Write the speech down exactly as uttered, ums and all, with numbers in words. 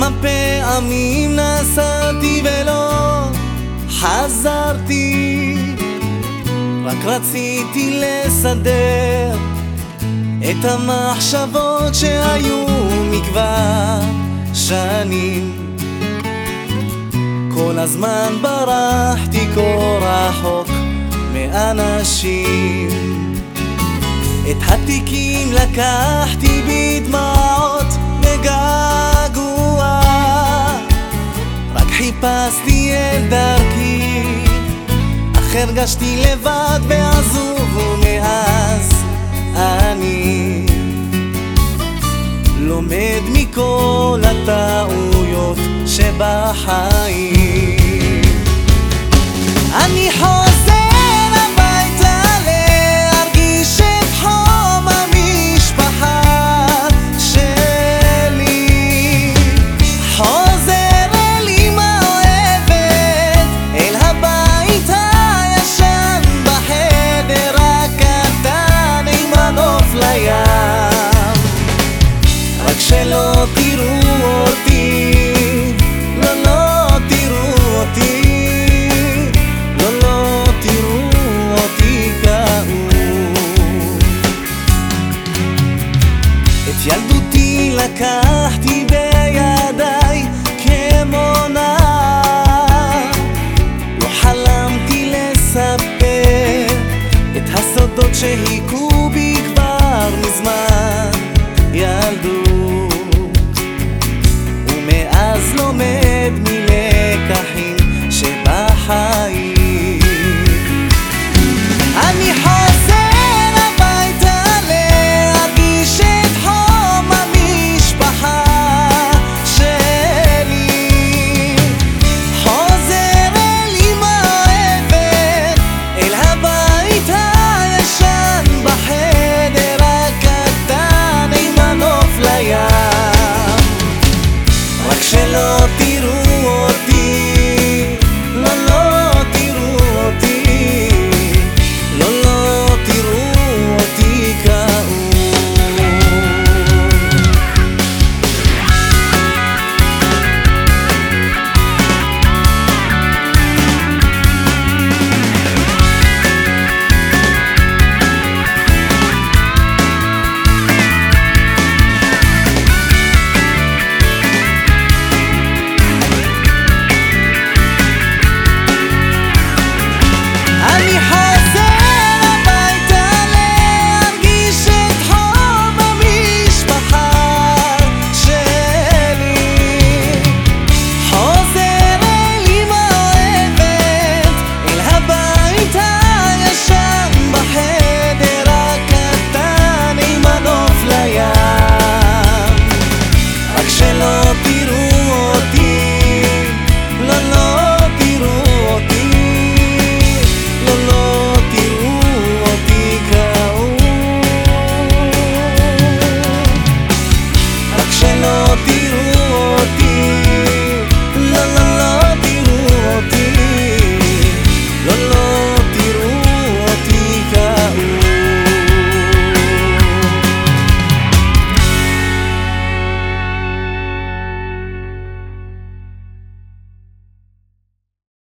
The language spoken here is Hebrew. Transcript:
כמה פעמים נסעתי ולא חזרתי, רק רציתי לסדר את המחשבות שהיו מכבר שנים. כל הזמן ברחתי כה רחוק מאנשים, את התיקים לקחתי בדמעות מגעגוע, רק חיפשתי את דרכי, אך הרגשתי לבד ועזוב, ומאז אני לומד מכל הטעויות שבחיים. אני חוזר הביתה להרגיש את חום המשפחה שלי, חוזר אל אמא אוהבת, אל הבית הישן בחדר הקטן עם הנוף לים, רק שלא תראו אותי, לא לא תראו אותי, לא לא תראו אותי כאוב. את ילדותי לקחתי